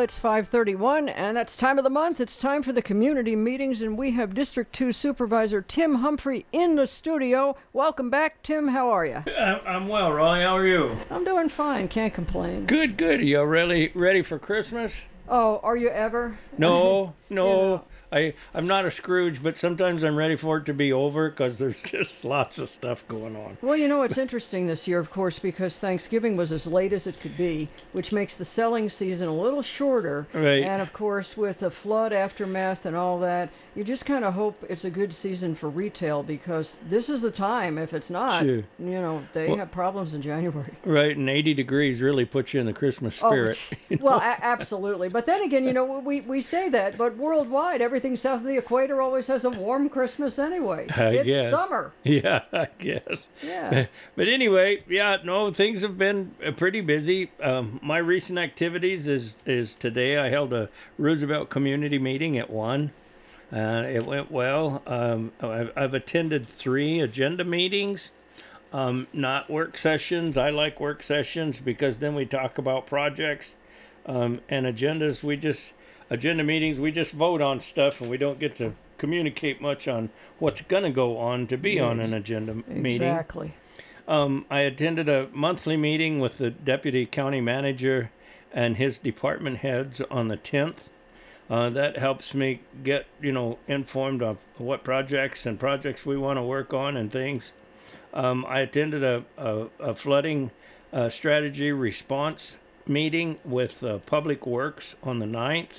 it's 5:31, and that's time of the month. It's time for the community meetings, and we have District 2 Supervisor Tim Humphrey in the studio. Welcome back, Tim. How are you? I'm well, Raleigh. How are you? I'm doing fine. Can't complain. Good, good. Are you ready for Christmas? Oh, are you ever? No, no. Yeah. I'm not a Scrooge, but sometimes I'm ready for it to be over because there's just lots of stuff going on. Well, it's interesting this year, of course, because Thanksgiving was as late as it could be, which makes the selling season a little shorter. Right. And, of course, with the flood aftermath and all that, you just kind of hope it's a good season for retail because this is the time. If it's not, Sure. They have problems in January. Right, and 80 degrees really puts you in the Christmas spirit. Well, absolutely. But then again, we say that, but worldwide, everything south of the equator always has a warm Christmas anyway. It's guess. summer. Yeah, I guess. Yeah. But anyway, things have been pretty busy. My recent activities is today I held a Roosevelt community meeting at 1. It went well. I've attended 3 agenda meetings. Not work sessions. I like work sessions because then we talk about projects and agendas. Agenda meetings, we just vote on stuff and we don't get to communicate much on what's going to go on to be on an agenda meeting. Exactly. I attended a monthly meeting with the deputy county manager and his department heads on the 10th. That helps me get, informed of what projects we want to work on and things. I attended a flooding strategy response meeting with Public Works on the 9th.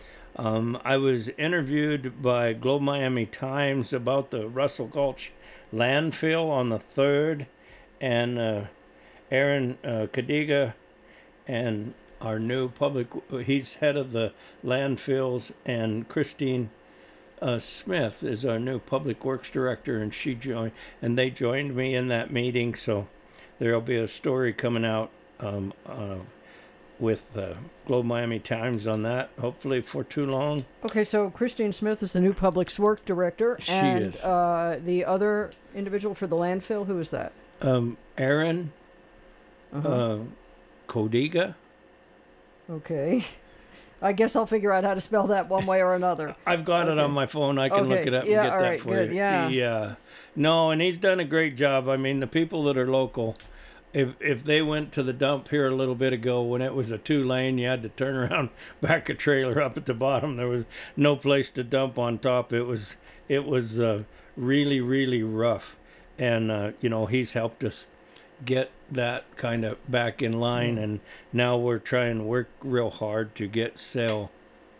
I was interviewed by Globe Miami Times about the Russell Gulch landfill on the 3rd, and Aaron Cadiga and our new he's head of the landfills, and Christine Smith is our new public works director, and they joined me in that meeting. So there'll be a story coming out with Globe Miami Times on that, hopefully for too long. Okay, so Christine Smith is the new public works director. She and, is. The other individual for the landfill, who is that? Aaron Codiga. Okay. I guess I'll figure out how to spell that one way or another. I've got it on my phone. I can look it up and get all that right, for good. you. Yeah. No, and he's done a great job. I mean, the people that are local, if they went to the dump here a little bit ago when it was a 2-lane, you had to turn around, back a trailer up at the bottom. There was no place to dump on top. It was really, really rough. And, he's helped us get that kind of back in line, and now we're trying to work real hard to get cell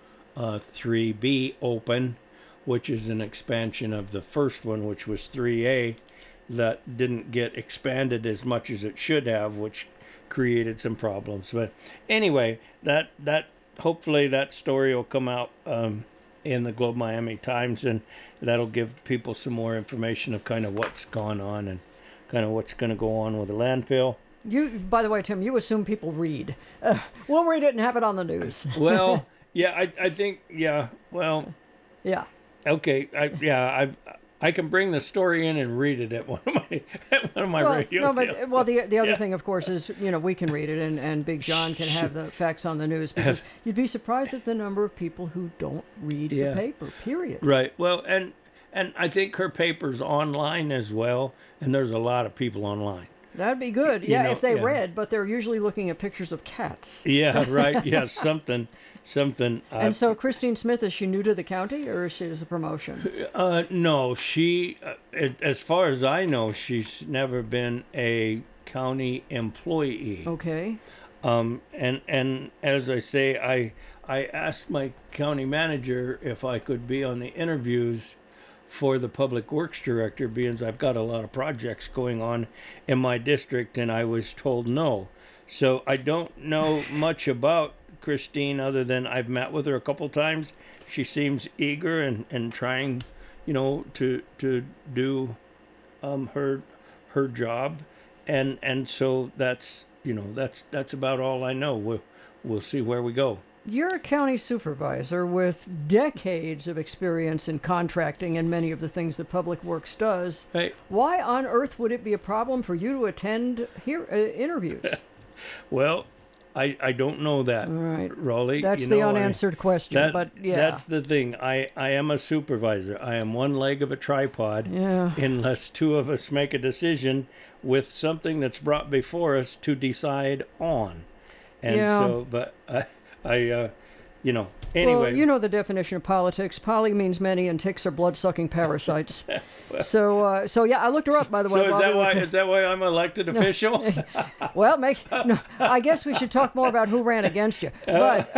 3B open, which is an expansion of the first one, which was 3A, that didn't get expanded as much as it should have, which created some problems. But anyway, that hopefully that story will come out in the Globe Miami Times, and that'll give people some more information of kind of what's gone on and kind of what's going to go on with the landfill. By the way, Tim, you assume people read. We'll read it and have it on the news. Well, yeah, I think, yeah, well. Yeah. Okay, I can bring the story in and read it at one of my radio. No, but the other thing, of course, is we can read it and Big John can have the facts on the news, because you'd be surprised at the number of people who don't read the paper. Period. Right. Well, and I think her paper's online as well, and there's a lot of people online. That'd be good. If they read, but they're usually looking at pictures of cats. Yeah, right. Yeah, something. And so Christine Smith, is she new to the county, or is she as a promotion? No, she, as far as I know, she's never been a county employee. Okay. And as I say, I asked my county manager if I could be on the interviews for the public works director, because I've got a lot of projects going on in my district, and I was told no. So I don't know much about Christine other than I've met with her a couple times. She seems eager and trying, to do her job, and so that's about all I know. We'll see where we go. You're a county supervisor with decades of experience in contracting and many of the things that Public Works does. Hey. Why on earth would it be a problem for you to attend interviews? Well, I don't know that, Right. Raleigh. That's you the know, unanswered question, but yeah. That's the thing. I am a supervisor. I am one leg of a tripod. Yeah. Unless two of us make a decision with something that's brought before us to decide on. And Yeah. so, but you know, anyway. Well, you know the definition of politics. Poly means many, and ticks are blood-sucking parasites. So yeah, I looked her up, by the way. So is that why I'm elected official? Well, no, I guess we should talk more about who ran against you. But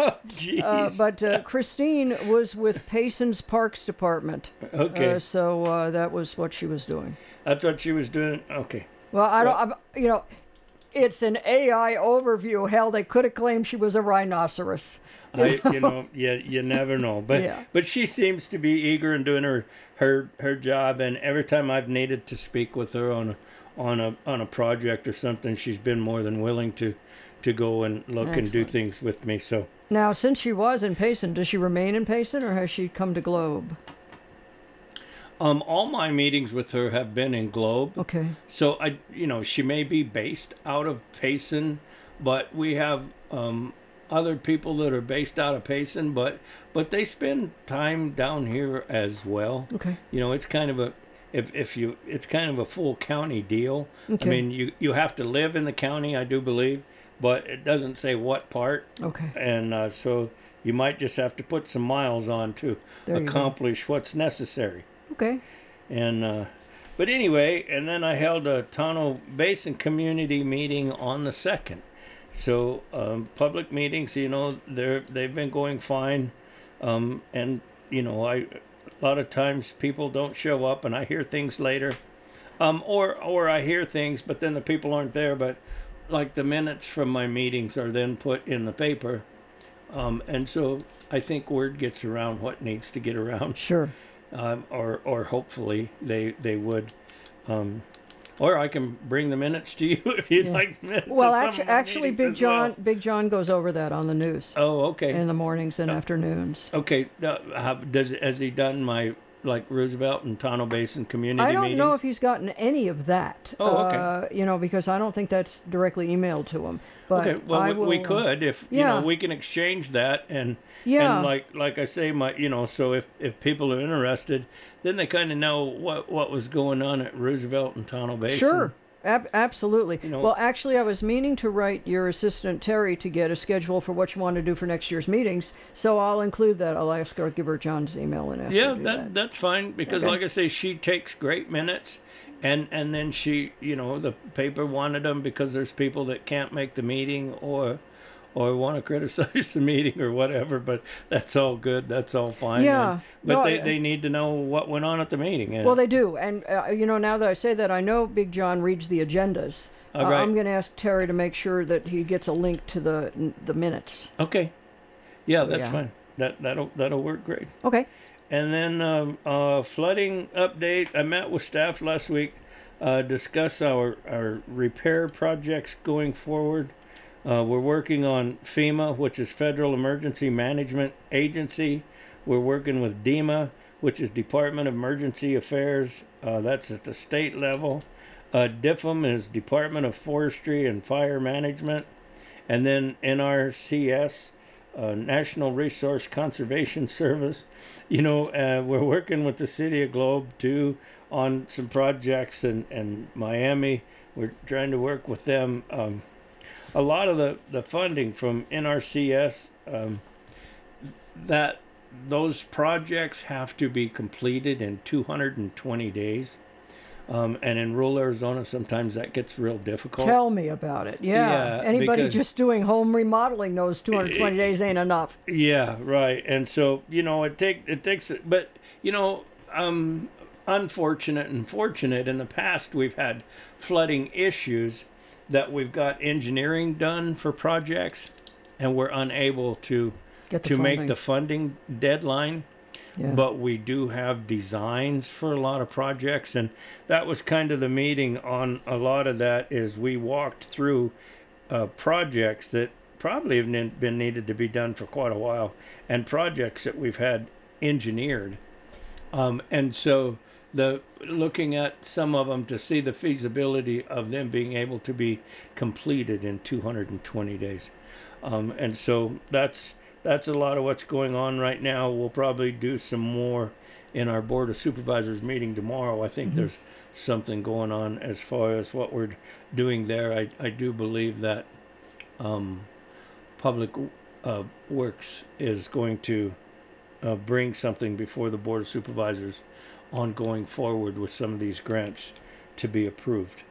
Christine was with Payson's Parks Department. Okay. So that was what she was doing. That's what she was doing. Okay. Well, it's an AI overview. Hell, they could have claimed she was a rhinoceros. You never know. But Yeah. but she seems to be eager in doing her job, and every time I've needed to speak with her on a project or something, she's been more than willing to go and look and do Excellent. things with me. So Now, since she was in Payson, does she remain in Payson, or has she come to Globe? all my meetings with her have been in Globe. Okay. So she may be based out of Payson, but we have other people that are based out of Payson, but they spend time down here as well. Okay. It's kind of a it's kind of a full county deal. Okay. I mean, you have to live in the county, I do believe, but it doesn't say what part. Okay. And so you might just have to put some miles on to There you go. accomplish what's necessary. Okay. And but anyway, and then I held a Tonto Basin community meeting on the 2nd. So public meetings, they've been going fine, and a lot of times people don't show up, and I hear things later, or I hear things, but then the people aren't there. But like the minutes from my meetings are then put in the paper, and so I think word gets around what needs to get around. Sure. Or hopefully they would. Or I can bring the minutes to you if you'd like the minutes. Well, of some of my actually, meetings as well. Big John goes over that on the news Oh, okay. in the mornings and afternoons. Okay. Has he done my Roosevelt and Tonto Basin community I don't meetings? know if he's gotten any of that. Oh, okay. Because I don't think that's directly emailed to him. But Okay. Well, I will, we could if yeah. we can exchange that and Yeah. and like I say so if people are interested, then they kind of know what was going on at Roosevelt and Tonto Basin. Sure. Absolutely. know- Well, actually, I was meaning to write your assistant Terry to get a schedule for what you want to do for next year's meetings. So I'll include that. I'll ask her, give her John's email and ask her Yeah, to do that. that's fine because, Okay. like I say, she takes great minutes, and then she, the paper wanted them because there's people that can't make the meeting or want to criticize the meeting or whatever. But that's all good. That's all fine. Yeah. But No, they need to know what went on at the meeting. And, Well, they do. And, now that I say that, I know Big John reads the agendas. All right. I'm going to ask Terry to make sure that he gets a link to the minutes. okay. Yeah, So, that's yeah. fine. That'll work great. Okay. And then flooding update. I met with staff last week, discuss our repair projects going forward. We're working on FEMA, which is Federal Emergency Management Agency. We're working with DEMA, which is Department of Emergency Affairs. That's at the state level. DFM is Department of Forestry and Fire Management. And then NRCS, National Resource Conservation Service. We're working with the City of Globe, too, on some projects in Miami. We're trying to work with them. A lot of the funding from NRCS, those projects have to be completed in 220 days. And in rural Arizona, sometimes that gets real difficult. Tell me about it. Yeah. Yeah, Anybody because- just doing home remodeling knows 220 days ain't enough. Yeah, right. And so, it takes, but, unfortunate and fortunate, in the past we've had flooding issues that we've got engineering done for projects and we're unable to Get the make funding. the funding deadline. Yeah. But we do have designs for a lot of projects, and that was kind of the meeting on a lot of that. Is we walked through projects that probably have been needed to be done for quite a while, and projects that we've had engineered, and so looking at some of them to see the feasibility of them being able to be completed in 220 days. And so that's a lot of what's going on right now. We'll probably do some more in our Board of Supervisors meeting tomorrow. I think there's something going on as far as what we're doing there. I do believe that Public Works is going to bring something before the Board of Supervisors on going forward with some of these grants to be approved.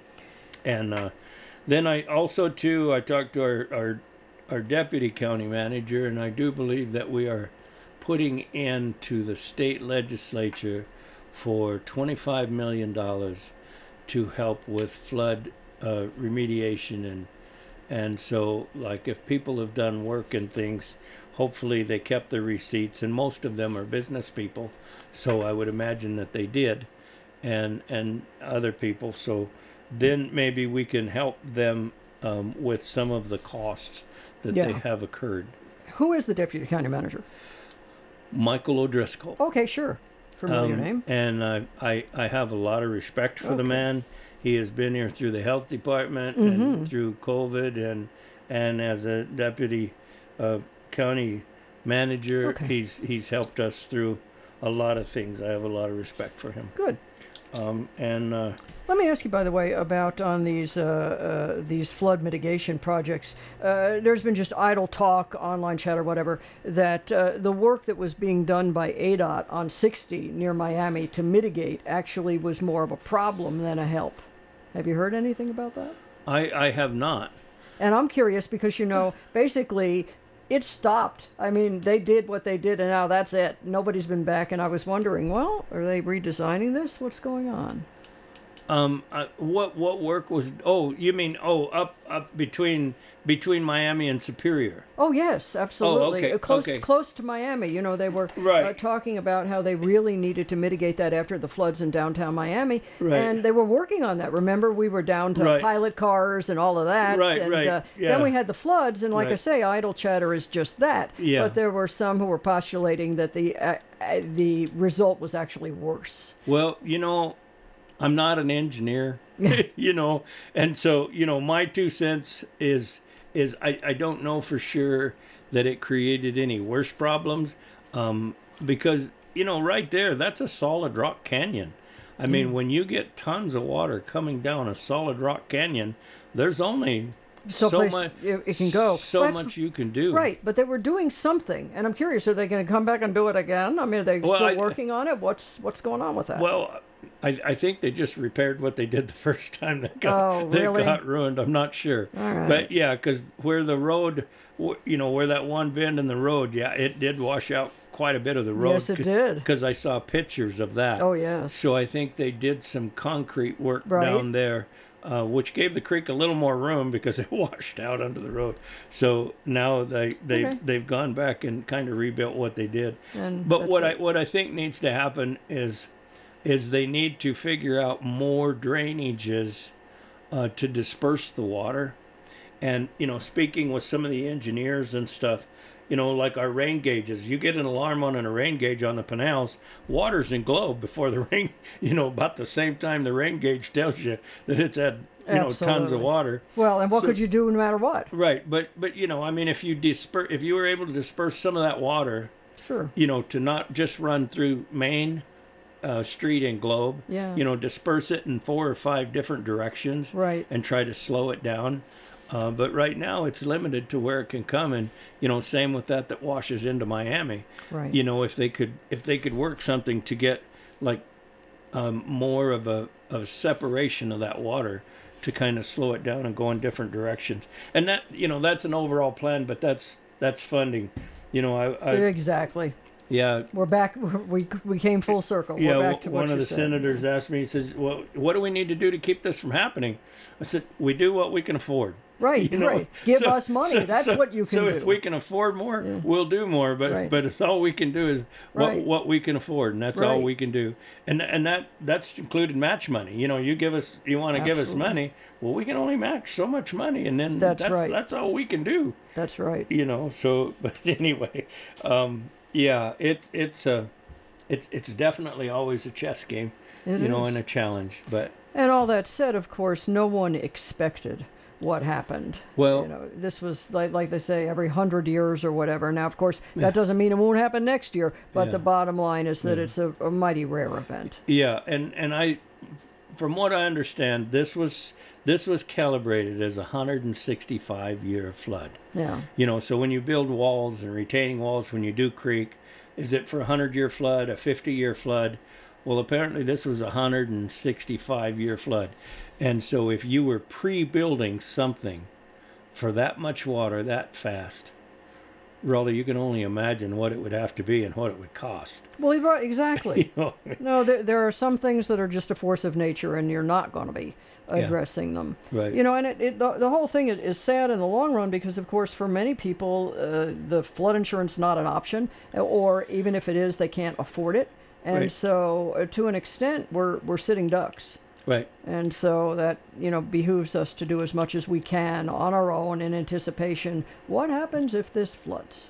And then I also too, I talked to our deputy county manager, and I do believe that we are putting into the state legislature for $25 million to help with flood remediation. And so, like, if people have done work and things, hopefully they kept their receipts, and most of them are business people, so I would imagine that they did, and other people. So then maybe we can help them with some of the costs that they have occurred. Who is the deputy county manager? Michael O'Driscoll. Okay, sure. Familiar name. And I have a lot of respect for the man. He has been here through the health department and through COVID, and as a deputy county manager, he's helped us through a lot of things. I have a lot of respect for him. Good. Let me ask you, by the way, about on these flood mitigation projects. There's been just idle talk, online chat or whatever, that the work that was being done by ADOT on 60 near Miami to mitigate actually was more of a problem than a help. Have you heard anything about that? I have not. And I'm curious because, basically it stopped. I mean, they did what they did, and now that's it. Nobody's been back, and I was wondering, well, are they redesigning this? What's going on? What work was? Oh, you mean up between Miami and Superior? Oh yes, absolutely. Oh, okay. Close to Miami. They were talking about how they really needed to mitigate that after the floods in downtown Miami, and they were working on that. Remember, we were down to pilot cars and all of that, Then we had the floods, and like I say, idle chatter is just that. Yeah. But there were some who were postulating that the result was actually worse. Well, I'm not an engineer, and so, my 2 cents is I don't know for sure that it created any worse problems, because, right there, that's a solid rock canyon. I mean, when you get tons of water coming down a solid rock canyon, there's only so much it can go. Much you can do. Right, but they were doing something, and I'm curious, are they going to come back and do it again? I mean, are they still working on it? What's going on with that? Well, I think they just repaired what they did the first time they got ruined. I'm not sure. All right. But yeah, because where the road, where that one bend in the road, it did wash out quite a bit of the road. Yes, it did. Because I saw pictures of that. Oh, yes. So I think they did some concrete work down there, which gave the creek a little more room because it washed out under the road. So now they've gone back and kind of rebuilt what they did. But what I think needs to happen is they need to figure out more drainages to disperse the water. And, speaking with some of the engineers and stuff, like our rain gauges, you get an alarm on a rain gauge on the Pinellas, water's in globe before the rain, about the same time the rain gauge tells you that it's had, tons of water. Well, and what could you do no matter what? Right. But I mean, if you were able to disperse some of that water, sure, to not just run through Main Street and Globe, disperse it in 4 or 5 different directions, and try to slow it down. But right now it's limited to where it can come, and same with that washes into Miami. Right. If they could work something to get like more of a separation of that water to kind of slow it down and go in different directions, and that that's an overall plan, but that's funding. Exactly. Yeah. We're back. We came full circle. Yeah. We're back to one of the senators asked me, he says, well, what do we need to do to keep this from happening? I said, we do what we can afford. Right, right. Give us money. That's what you can do. So if we can afford more, we'll do more. But it's all we can do is what we can afford, and that's all we can do. And that's included match money. You want to give us money. Well, we can only match so much money, and then that's all we can do. That's right. So, but anyway, yeah, it's it's definitely always a chess game, It you know, is. and a challenge. But And all that said, of course, no one expected what happened. well, You know, this was like they say every 100 years or whatever. Now, of course, Yeah. that doesn't mean it won't happen next year. But Yeah. the bottom line is that Yeah. it's a mighty rare event. yeah, and I, from what I understand, this was calibrated as a 165-year flood. Yeah. You know, so when you build walls and retaining walls, when you do creek, is it for a 100-year flood, a 50-year flood? Well, apparently this was a 165-year flood. And so if you were pre-building something for that much water that fast, Raleigh, you can only imagine what it would have to be and what it would cost. Well, you're right, exactly. You know? No, there are some things that are just a force of nature, and you're not going to be addressing them. Right. You know, and the whole thing is sad in the long run because, of course, for many people, the flood insurance is not an option, or even if it is, they can't afford it. And Right. so, to an extent, we're sitting ducks. Right. And so that, you know, behooves us to do as much as we can on our own in anticipation. What happens if this floods?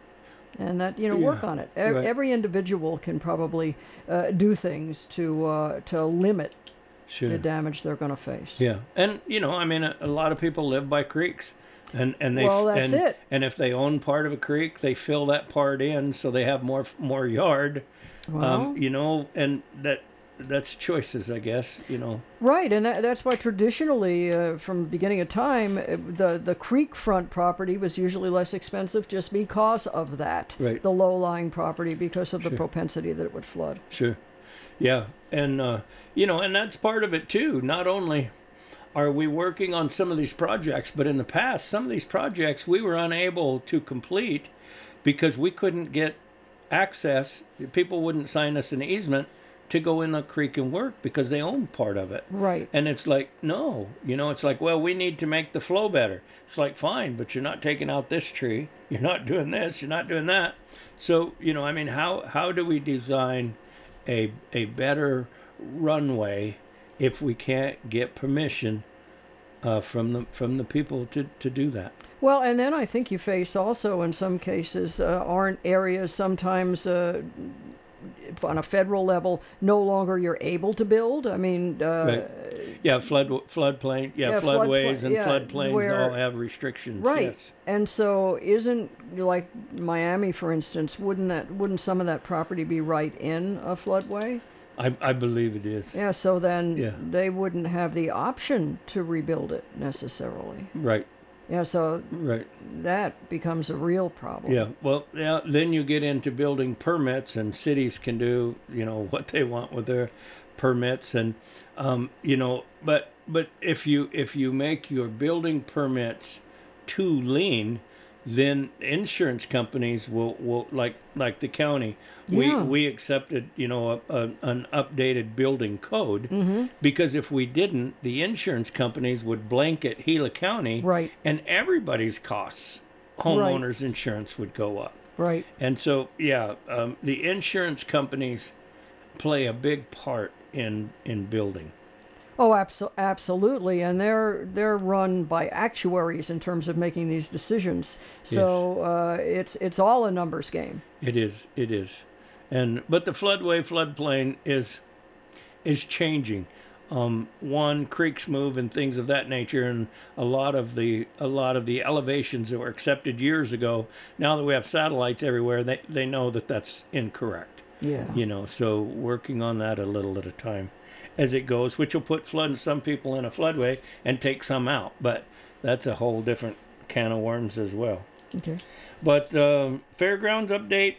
And that, you know, work Yeah, on it. right. Every individual can probably do things to limit Sure. the damage they're going to face. Yeah, and you know, I mean, a lot of people live by creeks, and they Well, that's and, it. And if they own part of a creek, they fill that part in so they have more yard. Well, You know, and that's choices, I guess. You know. right, and that's why traditionally, from the beginning of time, the creek front property was usually less expensive just because of that. Right. The low-lying property because of the Sure. propensity that it would flood. Sure. Yeah, and you know, and that's part of it too. Not only are we working on some of these projects, but in the past, some of these projects we were unable to complete because we couldn't get access. People wouldn't sign us an easement to go in the creek and work because they own part of it. Right. And it's like, no, you know, it's like, well, we need to make the flow better. It's like, fine, but you're not taking out this tree. You're not doing this. You're not doing that. So, you know, I mean, how do we design a better runway if we can't get permission from the people to do that? Well, and then I think you face also, in some cases, aren't areas sometimes on a federal level no longer you're able to build? I mean, Right. Yeah, floodplain. Yeah, Yeah, floodways and yeah, floodplains where- all have restrictions. right. Yes. And so, isn't like Miami, for instance? Wouldn't some of that property be right in a floodway? I believe it is. Yeah. So then Yeah. they wouldn't have the option to rebuild it necessarily. Right. Yeah. So Right. that becomes a real problem. Yeah. Well, yeah. Then you get into building permits, and cities can do, you know, what they want with their permits, and you know, but if you make your building permits too lean, then insurance companies will like the county. Yeah. We accepted, you know, an updated building code Mm-hmm. because if we didn't, the insurance companies would blanket Gila County, Right. and everybody's costs, homeowners insurance would go up. Right. And so, yeah, the insurance companies play a big part in building. Oh, absolutely, and they're run by actuaries in terms of making these decisions. So it's all a numbers game. It is, but the floodplain is changing. One, creeks move and things of that nature, and a lot of the elevations that were accepted years ago. Now that we have satellites everywhere, they know that that's incorrect. Yeah. You know, so working on that a little at a time as it goes, which will put some people in a floodway and take some out. But that's a whole different can of worms as well. Okay. But fairgrounds update,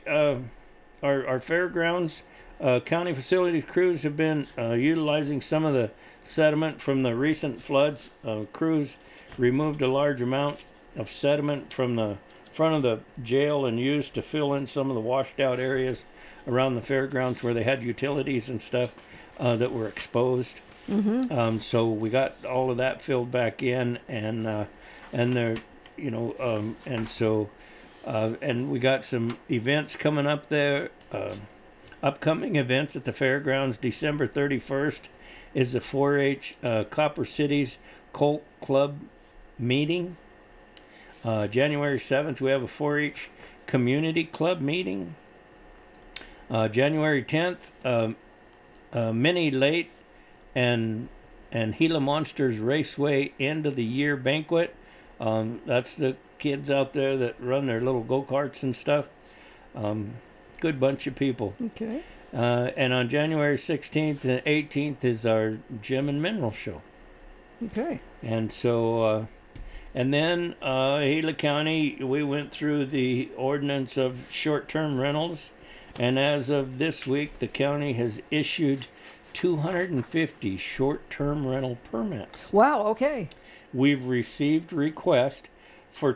our fairgrounds county facilities crews have been utilizing some of the sediment from the recent floods. Crews removed a large amount of sediment from the front of the jail and used to fill in some of the washed out areas around the fairgrounds where they had utilities and stuff that were exposed. Mm-hmm. So we got all of that filled back in, and they're, you know, and so and we got some events coming up there. Upcoming events at the fairgrounds. December 31st is the 4-H Copper Cities Colt Club meeting. January 7th we have a 4-H Community Club meeting. January 10th, Mini Late and Gila Monsters Raceway end of the year banquet. That's the kids out there that run their little go-karts and stuff. Good bunch of people. Okay. And on January 16th and 18th is our Gem and Mineral Show. Okay. And so, and then Gila County, we went through the ordinance of short-term rentals. And as of this week, the county has issued 250 short-term rental permits. Wow. Okay. We've received requests for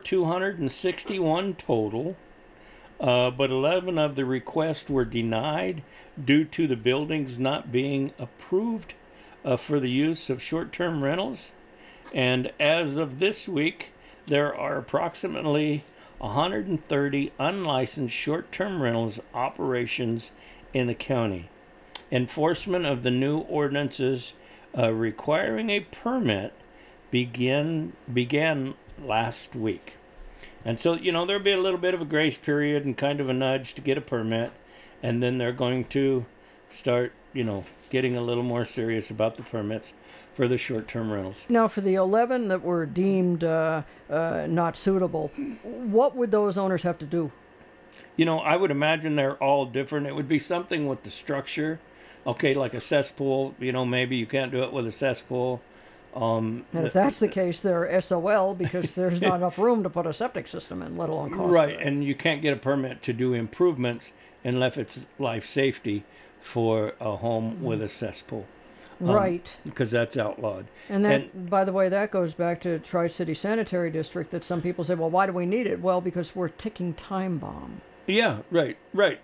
261 total, but 11 of the requests were denied due to the buildings not being approved for the use of short-term rentals. And as of this week, there are approximately 130 unlicensed short-term rentals operations in the county. Enforcement of the new ordinances requiring a permit began last week. And so, there'll be a little bit of a grace period and kind of a nudge to get a permit. And then they're going to start, getting a little more serious about the permits for the short-term rentals. Now, for the 11 that were deemed not suitable, what would those owners have to do? I would imagine they're all different. It would be something with the structure. Okay, like a cesspool, maybe you can't do it with a cesspool. And if that's the case, they're SOL because there's not enough room to put a septic system in, let alone cost. Right, and you can't get a permit to do improvements unless it's life safety for a home with a cesspool. Right. Because that's outlawed. And that, by the way, that goes back to Tri-City Sanitary District that some people say, well, why do we need it? Well, because we're a ticking time bomb. Yeah, right.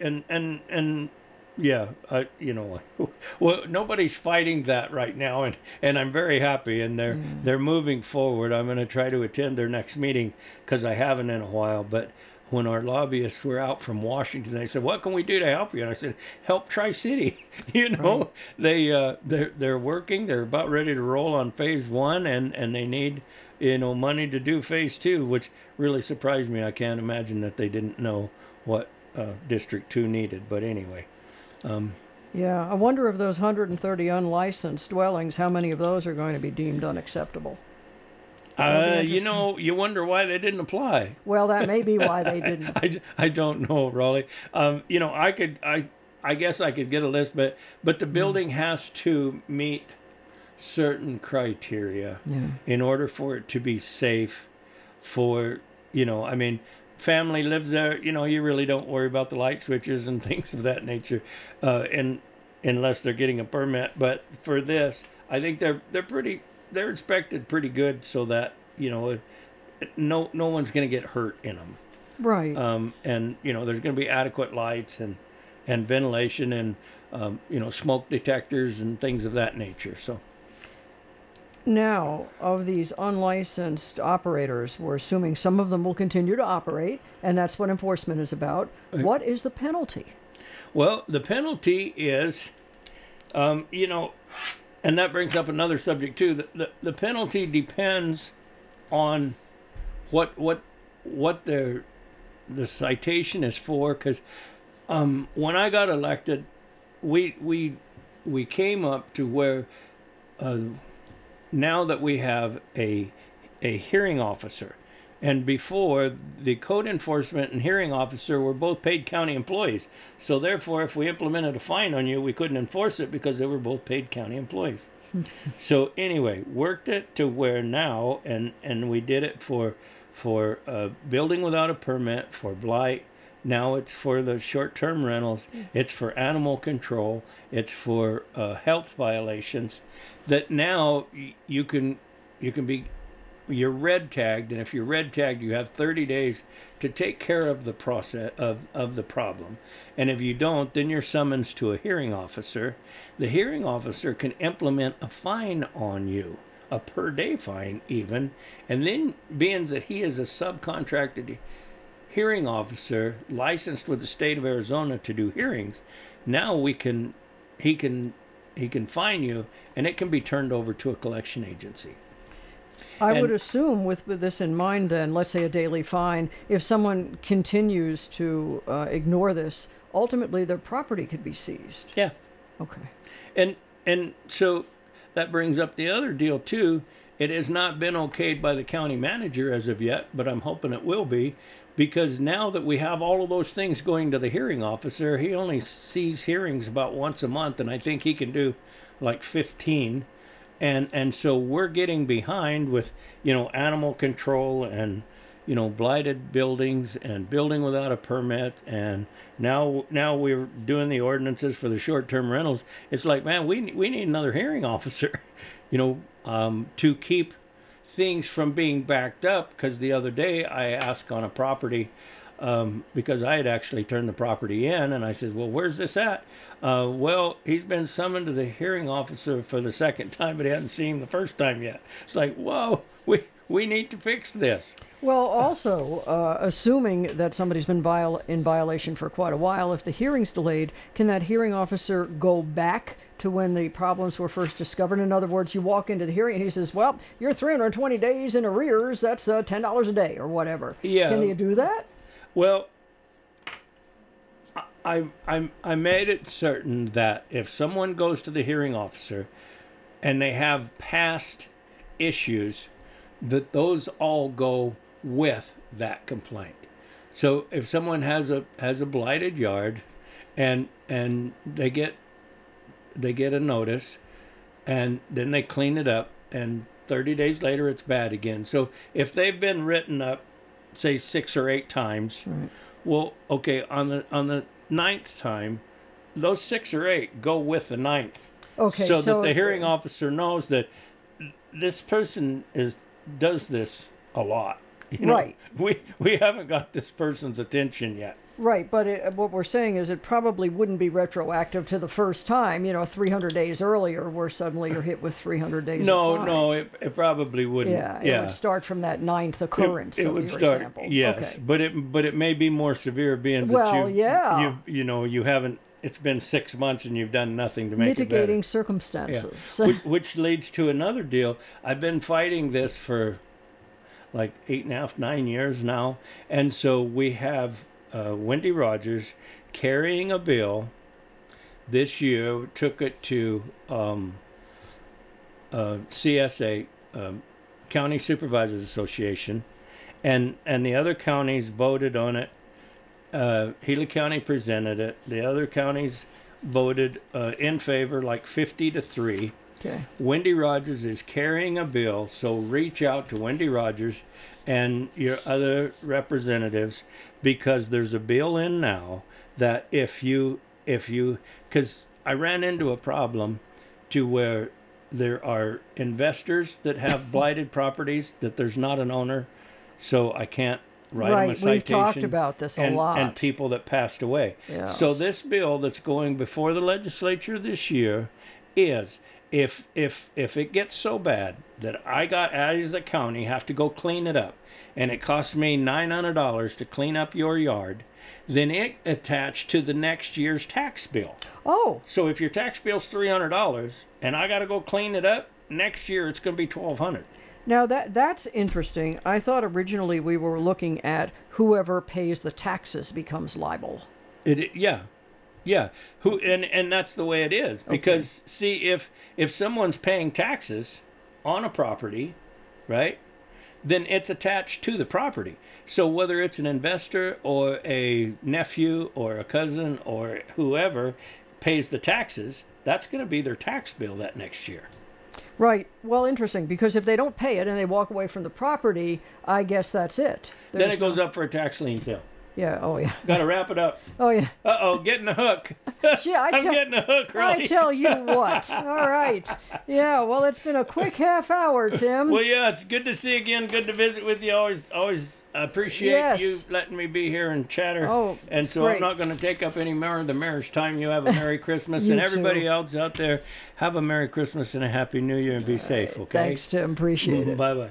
And yeah, well, nobody's fighting that right now, and I'm very happy, and they're moving forward. I'm going to try to attend their next meeting because I haven't in a while. But when our lobbyists were out from Washington, they said, "What can we do to help you?" And I said, "Help Tri-City." Right. They're working. They're about ready to roll on phase 1, and they need money to do phase 2, which really surprised me. I can't imagine that they didn't know what District 2 needed. But anyway. Yeah, I wonder if those 130 unlicensed dwellings, how many of those are going to be deemed unacceptable? You wonder why they didn't apply. Well, that may be why they didn't. I don't know, Raleigh. I guess I could get a list, but the building has to meet certain criteria in order for it to be safe for, family lives there, you really don't worry about the light switches and things of that nature, and unless they're getting a permit. But for this, I think they're inspected pretty good so that, no one's going to get hurt in them. Right. And, there's going to be adequate lights and ventilation and, smoke detectors and things of that nature. So. Now, of these unlicensed operators, we're assuming some of them will continue to operate, and that's what enforcement is about. What is the penalty? Well, the penalty is, and that brings up another subject too. The penalty depends on what the citation is for. Because when I got elected, we came up to where. Now that we have a hearing officer, and before the code enforcement and hearing officer were both paid county employees, so therefore if we implemented a fine on you, we couldn't enforce it because they were both paid county employees. So anyway, worked it to where now, and we did it for building without a permit, for blight. Now it's for the short-term rentals. It's for animal control. It's for health violations. That now you're red tagged, and if you're red tagged, you have 30 days to take care of the process of the problem. And if you don't, then you're summoned to a hearing officer. The hearing officer can implement a fine on you, a per day fine even, and then being that he is a subcontracted hearing officer licensed with the state of Arizona to do hearings, now he can fine you, and it can be turned over to a collection agency. I would assume with this in mind then, let's say a daily fine, if someone continues to ignore this, ultimately their property could be seized. Yeah. Okay. And so that brings up the other deal too. It has not been okayed by the county manager as of yet, but I'm hoping it will be, because now that we have all of those things going to the hearing officer, he only sees hearings about once a month, and I think he can do like 15. And so we're getting behind with, animal control and, blighted buildings and building without a permit, and now we're doing the ordinances for the short-term rentals. It's like, man, we need another hearing officer, to keep things from being backed up. Because the other day I asked on a property, because I had actually turned the property in, and I said, well, where's this at? Well, he's been summoned to the hearing officer for the second time, but he hadn't seen him the first time yet. It's like, whoa, we need to fix this. Well, also, assuming that somebody's been in violation for quite a while, if the hearing's delayed, can that hearing officer go back to when the problems were first discovered? In other words, you walk into the hearing and he says, well, you're 320 days in arrears, that's $10 a day or whatever. Yeah. Can you do that? Well, I made it certain that if someone goes to the hearing officer and they have past issues, that those all go with that complaint. So if someone has a blighted yard, and they get a notice, and then they clean it up, and 30 days later it's bad again. So if they've been written up, say 6 or 8 times, Right. well, okay, on the 9th time, those 6 or 8 go with the 9th. Okay, So that the hearing officer knows that this person does this a lot. Right. We haven't got this person's attention yet. Right, but what we're saying is it probably wouldn't be retroactive to the first time, 300 days earlier, where suddenly you're hit with 300 days No, of fines. no, it probably wouldn't. Yeah, it would start from that 9th occurrence. It of would your start. example. Yes, Okay. but it may be more severe, being Well, that yeah. you haven't. It's been 6 months and you've done nothing to make it better. Mitigating circumstances. Which leads to another deal. I've been fighting this for like 8.5, 9 years now, and so we have Wendy Rogers carrying a bill this year. Took it to CSA, County Supervisors Association, and the other counties voted on it. Healy County presented it. The other counties voted in favor, like 50-3. Okay. Wendy Rogers is carrying a bill, so reach out to Wendy Rogers and your other representatives, because there's a bill in now that if you, because I ran into a problem to where there are investors that have blighted properties that there's not an owner, so I can't write them a citation. We've talked about this a lot. And people that passed away. Yes. So this bill that's going before the legislature this year is, if it gets so bad that I as a county have to go clean it up, and it costs me $900 to clean up your yard, then it attached to the next year's tax bill. Oh, So if your tax bill's $300 and I got to go clean it up, next year it's going to be $1,200. now that's interesting. I thought originally we were looking at whoever pays the taxes becomes liable. Yeah. Who and that's the way it is, because see, if someone's paying taxes on a property, right, then it's attached to the property. So whether it's an investor or a nephew or a cousin or whoever pays the taxes, that's going to be their tax bill that next year. Right. Well, interesting, because if they don't pay it and they walk away from the property, I guess that's it. Then There's it goes up for a tax lien sale. Yeah. Oh, yeah. Got to wrap it up. Oh, yeah. Getting the hook. Gee, I'm getting a hook, right? I tell you what. All right. Yeah. Well, it's been a quick half hour, Tim. Well, yeah, it's good to see you again. Good to visit with you. Always appreciate Yes. you letting me be here and chatter. Oh, and it's so great. I'm not going to take up any more of the mayor's time. You have a Merry Christmas, You and everybody too. else out there, have a Merry Christmas and a Happy New Year, and be safe. Okay. Thanks, Tim. Appreciate it. Bye bye.